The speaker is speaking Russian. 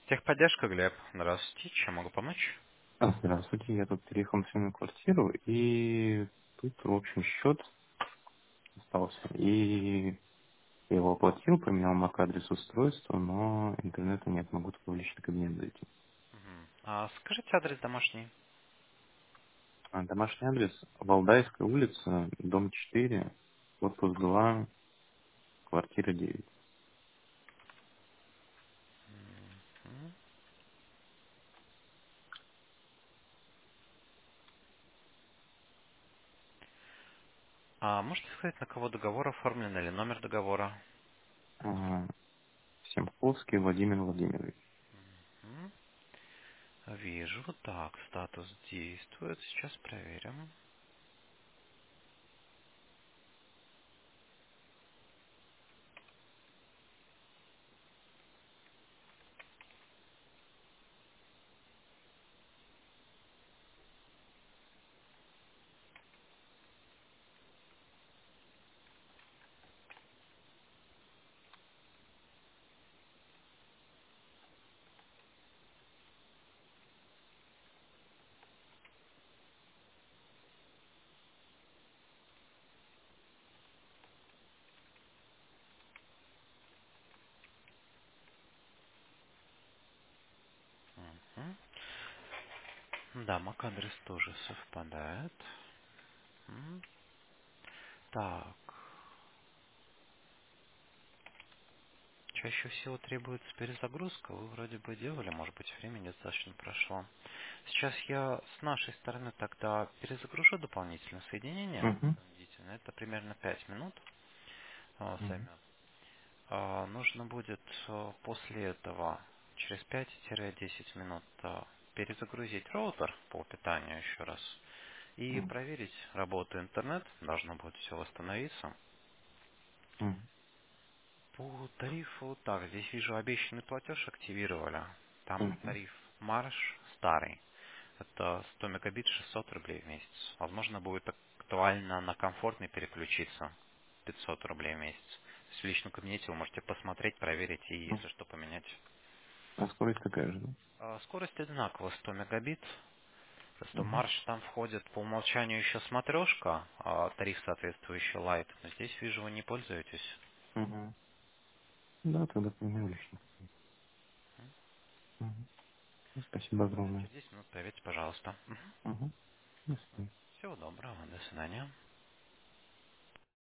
Техподдержка, Глеб. Здравствуйте. Чем могу помочь? Здравствуйте, я тут переехал на съемную квартиру, и тут, в общем, счет остался. И я его оплатил, поменял MAC-адрес устройства, но интернета нет, могу только в личный кабинет зайти. Скажите адрес домашний. Домашний адрес — Валдайская улица, дом 4, корпус 2, квартира 9. М. Можете сказать, на кого договор оформлен или номер договора? А, Семковский Владимир Владимирович. М. Вижу. Так, статус действует. Сейчас проверим. М. Да, MAC-адрес тоже совпадает. М. Так. Чаще всего требуется перезагрузка. Вы вроде бы делали, может быть, времени достаточно прошло. Сейчас я с нашей стороны тогда перезагружу дополнительное соединение. Угу. Длительно. Это примерно 5 минут Угу. займет. Нужно будет после этого через 5-10 минут перезагрузить роутер по питанию еще раз и проверить работу интернет. Должно будет все восстановиться. Угу. По тарифу, так, здесь вижу обещанный платеж активировали. Там Угу. тариф марш старый. Это 100 мегабит 600 рублей в месяц. Возможно, будет актуально на комфортный переключиться 500 рублей в месяц. То есть в личном кабинете вы можете посмотреть, проверить и, если что, поменять. А скорость такая же, да? Скорость одинакова, 100 мегабит. Просто Угу. марш там входит по умолчанию еще смотрешка, тариф соответствующий Lite. Но здесь, вижу, вы не пользуетесь. Угу. Да, тогда поменяю лично. Угу. Спасибо огромное. Через 10 минут проверьте, пожалуйста. Угу. До свидания. Всего доброго, до свидания.